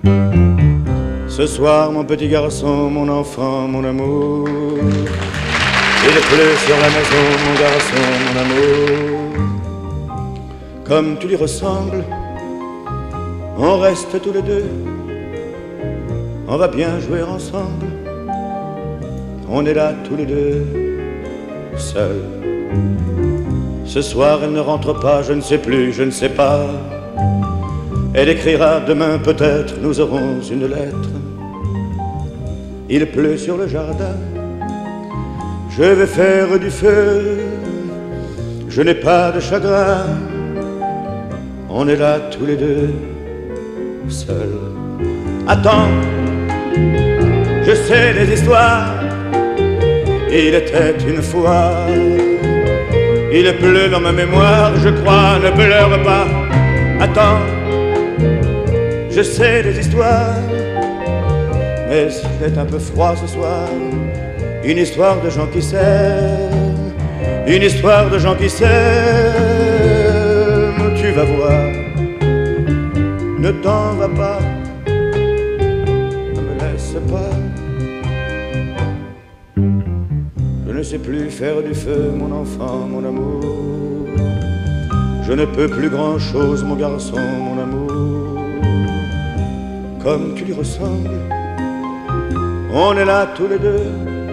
Ce soir, mon petit garçon, mon enfant, mon amour, il pleut sur la maison, mon garçon, mon amour. Comme tu lui ressembles, on reste tous les deux, on va bien jouer ensemble. On est là tous les deux, seuls. Ce soir, elle ne rentre pas, je ne sais plus, je ne sais pas. Elle écrira demain peut-être, nous aurons une lettre. Il pleut sur le jardin, je vais faire du feu, je n'ai pas de chagrin. On est là tous les deux, seuls. Attends, je sais des histoires. Il était une fois. Il pleut dans ma mémoire, je crois, ne pleure pas. Attends, je sais des histoires. Mais il est un peu froid ce soir. Une histoire de gens qui s'aiment, une histoire de gens qui s'aiment. Tu vas voir, ne t'en va pas, ne me laisse pas. Je ne sais plus faire du feu, mon enfant, mon amour. Je ne peux plus grand-chose, mon garçon, mon amour. Comme tu lui ressembles, on est là tous les deux,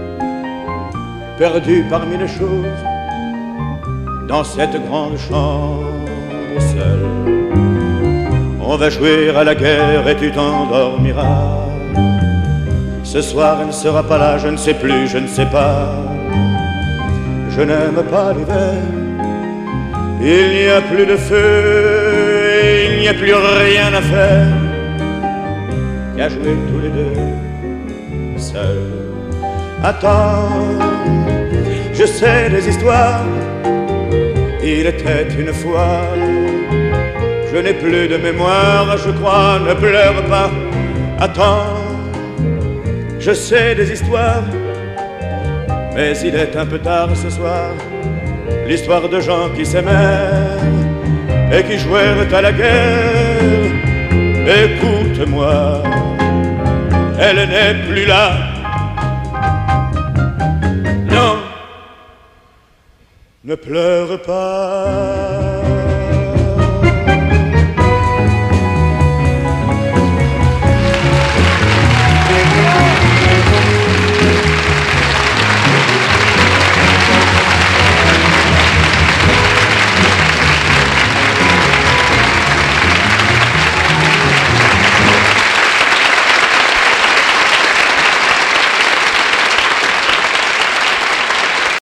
perdus parmi les choses, dans cette grande chambre seule. On va jouer à la guerre et tu t'endormiras. Ce soir elle ne sera pas là, je ne sais plus, je ne sais pas. Je n'aime pas l'hiver, il n'y a plus de feu, il n'y a plus rien à faire qu'à jouer tous les deux, seuls. Attends, je sais des histoires, il était une fois. Je n'ai plus de mémoire, je crois, ne pleure pas. Attends, je sais des histoires, mais il est un peu tard ce soir. L'histoire de gens qui s'aimèrent et qui jouèrent à la guerre. Écoute-moi, elle n'est plus là. Non, ne pleure pas.